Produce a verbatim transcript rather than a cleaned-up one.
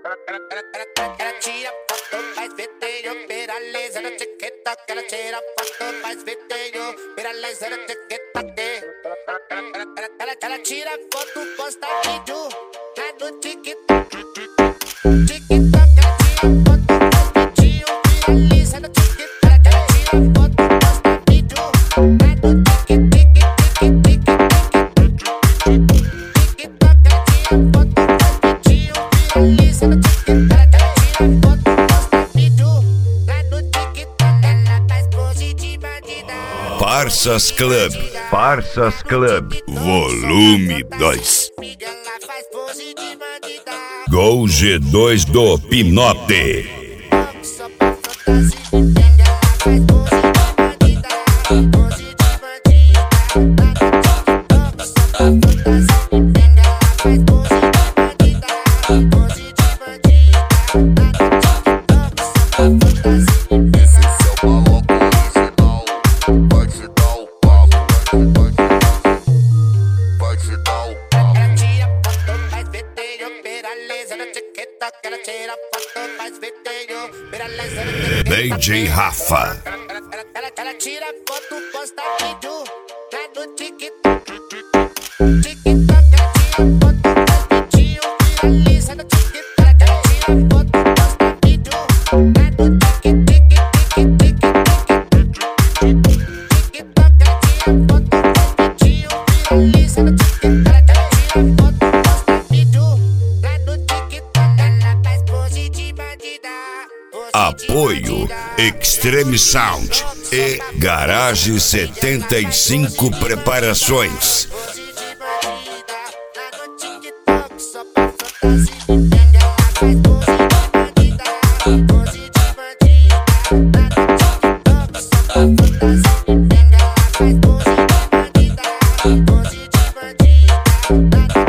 Ela tira foto, faz vídeo, vira laser no TikTok. Ela tira foto, faz vídeo, vira laser no TikTok. Ela, ela tira foto, posta vídeo lá no TikTok. TikTok, ela tira foto, posta vídeo, vira laser no TikTok. Ela tira foto, posta vídeo lá no TikTok. Parças Club, Parças Club, volume dois. Gol G dois do Pinote. D J Rafa. Ela tira foto, posta vídeo lá no TikTok. TikTok, ela tira foto, posta vídeo, viraliza no TikTok. Ela tira foto, posta vídeo lá no TikTok. TikTok, ela tira foto, posta vídeo, viraliza no TikTok. Ela tira foto, posta vídeo lá no TikTok. Ela faz pose de bandida. Apoio Extreme Sound e Garage setenta e cinco Preparações. Bandida,